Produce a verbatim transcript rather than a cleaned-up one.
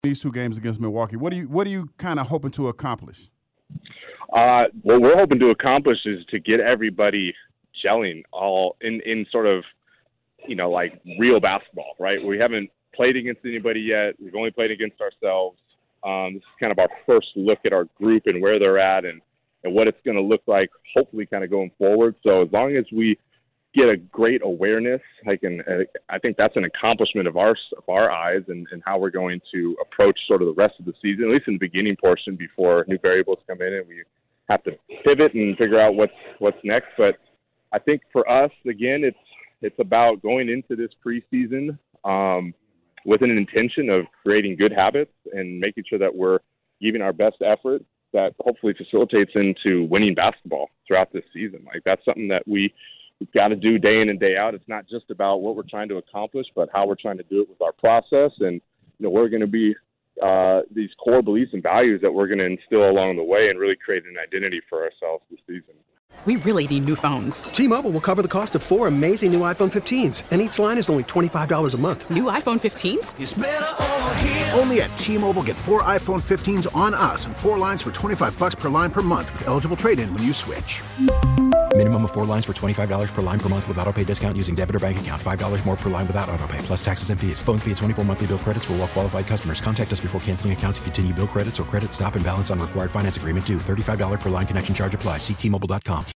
these two games against Milwaukee? What do you what are you kind of hoping to accomplish? Uh, what we're hoping to accomplish is to get everybody gelling all in, in sort of, you know, like real basketball, right? We haven't played against anybody yet. We've only played against ourselves. Um, this is kind of our first look at our group and where they're at and, and what it's going to look like, hopefully kind of going forward. So as long as we get a great awareness, I can, I think that's an accomplishment of our, of our eyes and, and how we're going to approach sort of the rest of the season, at least in the beginning portion before new variables come in and we have to pivot and figure out what's, what's next. But I think for us, again, it's, it's about going into this preseason um, with an intention of creating good habits and making sure that we're giving our best effort that hopefully facilitates into winning basketball throughout this season. Like that's something that we, we've got to do day in and day out. It's not just about what we're trying to accomplish, but how we're trying to do it with our process. And, you know, we're going to be uh, these core beliefs and values that we're going to instill along the way and really create an identity for ourselves this season. We really need new phones. T-Mobile will cover the cost of four amazing new iPhone fifteens, and each line is only twenty-five dollars a month. New iPhone fifteens? It's better over here. Only at T-Mobile, get four iPhone fifteens on us and four lines for twenty-five dollars per line per month with eligible trade-in when you switch. Minimum of four lines for twenty-five dollars per line per month with autopay discount using debit or bank account. five dollars more per line without autopay, plus taxes and fees. Phone fee at twenty-four monthly bill credits for well-qualified customers. Contact us before canceling account to continue bill credits or credit stop and balance on required finance agreement due. thirty-five dollars per line connection charge applies. See T Mobile dot com.